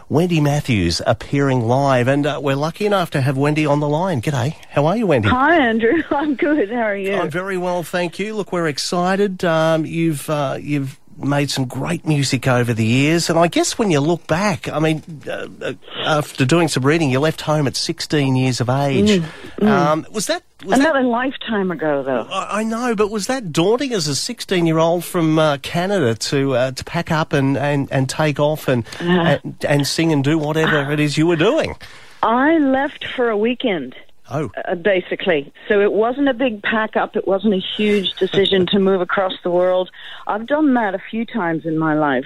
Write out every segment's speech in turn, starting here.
Wendy Matthews appearing live, and we're lucky enough to have Wendy on the line. G'day. How are you, Wendy? Hi, Andrew. I'm good. How are you? I'm very well, thank you. Look, we're excited. You've made some great music over the years, and I guess when you look back, I mean, after doing some reading, you left home at 16 years of age. Was that another lifetime ago, though? I know, but was that daunting as a 16-year-old from Canada to pack up and take off and sing and do whatever it is you were doing? I left for a weekend. Oh. Basically. So it wasn't a big pack up. It wasn't a huge decision to move across the world. I've done that a few times in my life.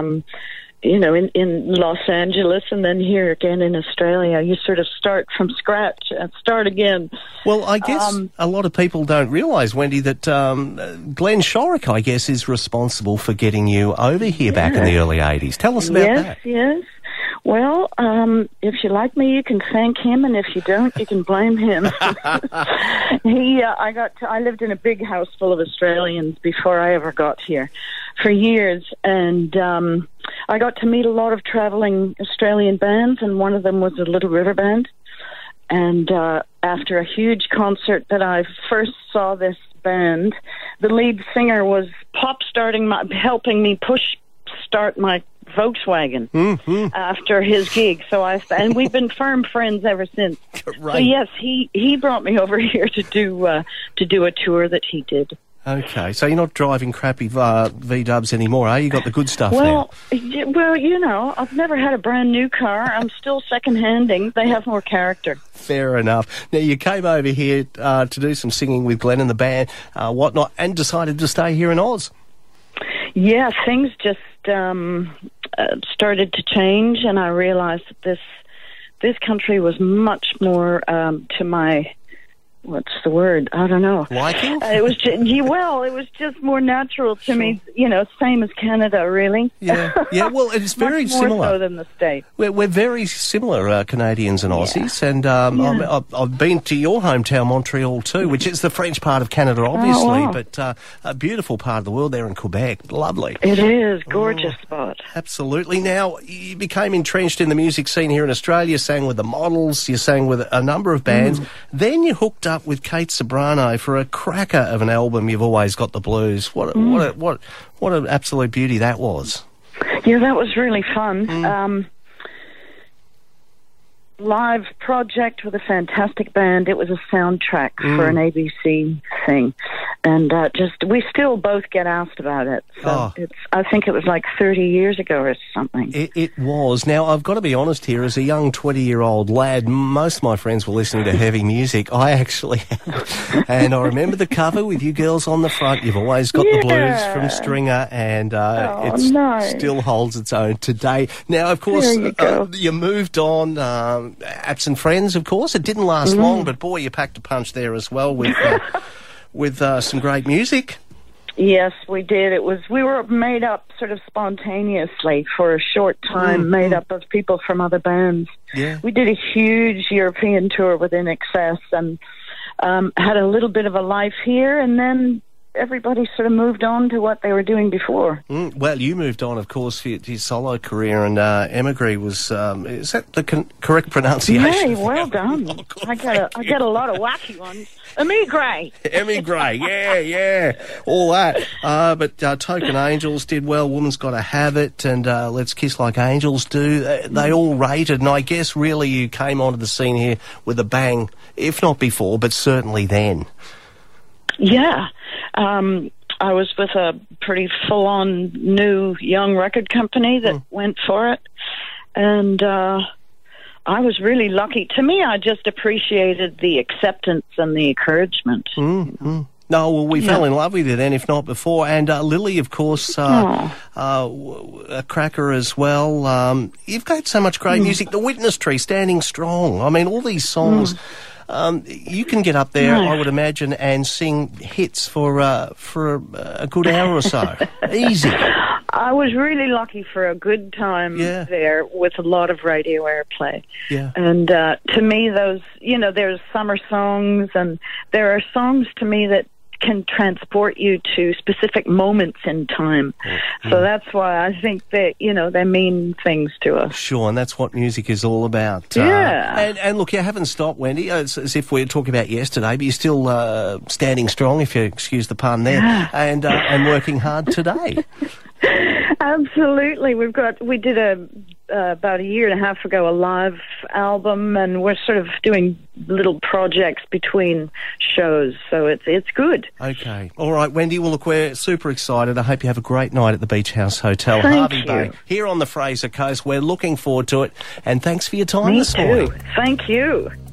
In Los Angeles and then here again in Australia. You sort of start from scratch and start again. Well, I guess a lot of people don't realise, Wendy, that Glenn Shorrock, I guess, is responsible for getting you over here back in the early 80s. Tell us about that. Yes. Well, if you like me, you can thank him, and if you don't, you can blame him. I lived in a big house full of Australians before I ever got here for years, and I got to meet a lot of traveling Australian bands, and one of them was the Little River Band. And after a huge concert that I first saw this band, the lead singer was helping me start my Volkswagen after his gig. And we've been firm friends ever since. Right. So yes, he brought me over here to do a tour that he did. Okay, so you're not driving crappy V-dubs anymore, are you? Got the good stuff now? Well, I've never had a brand new car. I'm still second-handing. They have more character. Fair enough. Now, you came over here to do some singing with Glenn and the band, whatnot, and decided to stay here in Oz. Yeah, things just started to change, and I realized that this country was much more to my... What's the word? I don't know. Liking? It was just more natural to me, same as Canada, really. Yeah, well, it's very much similar. More so than the States. We're very similar, Canadians and Aussies, and I've been to your hometown, Montreal, too, which is the French part of Canada, obviously, but a beautiful part of the world there in Quebec. Lovely. It is. Gorgeous spot. Absolutely. Now, you became entrenched in the music scene here in Australia, sang with the Models, you sang with a number of bands, then you hooked up with Kate Ceberano for a cracker of an album, You've Always Got the Blues. What an absolute beauty that was. Yeah, that was really fun. Live project with a fantastic band. It was a soundtrack for an ABC thing, and we still both get asked about it. So I think it was like 30 years ago or something. It was. Now, I've got to be honest here, as a young 20-year-old lad, most of my friends were listening to heavy music. I actually and I remember the cover with you girls on the front, You've Always Got the Blues from Stringer, and it still holds its own today. Now, of course, you moved on, Absent Friends, of course. It didn't last long, but boy, you packed a punch there as well with some great music. Yes, we did. We were made up sort of spontaneously for a short time, made up of people from other bands. Yeah. We did a huge European tour with INXS and had a little bit of a life here, and then everybody sort of moved on to what they were doing before. Well, you moved on, of course, for your solo career, and Emigree was, is that the correct pronunciation? Yeah, well done. I get a lot of wacky ones. Emigree. Emigree, yeah, all that. But Token Angels did well, Woman's Gotta Have It, and Let's Kiss Like Angels Do. They all rated, and I guess really you came onto the scene here with a bang, if not before, but certainly then. Yeah. I was with a pretty full-on new young record company that went for it, and I was really lucky. To me, I just appreciated the acceptance and the encouragement. No, well, we fell in love with you then, if not before. And Lily, of course, a cracker as well. You've got so much great music. The Witness Tree, Standing Strong. I mean, all these songs... you can get up there, I would imagine, and sing hits for a good hour or so. Easy. I was really lucky for a good time there with a lot of radio airplay. Yeah. And to me, those, there's summer songs, and there are songs to me that can transport you to specific moments in time. So that's why I think that, they mean things to us. Sure, and that's what music is all about. Yeah. And look, you haven't stopped, Wendy. It's as if we were talking about yesterday, but you're still standing strong, if you excuse the pun there, and working hard today. Absolutely. We did about a year and a half ago, a live album, and we're sort of doing little projects between shows, so it's good. Okay. All right, Wendy, well, look, we're super excited. I hope you have a great night at the Beach House Hotel, Thank Hervey you. Bay, here on the Fraser Coast. We're looking forward to it, and thanks for your time Me this too. morning. Thank you.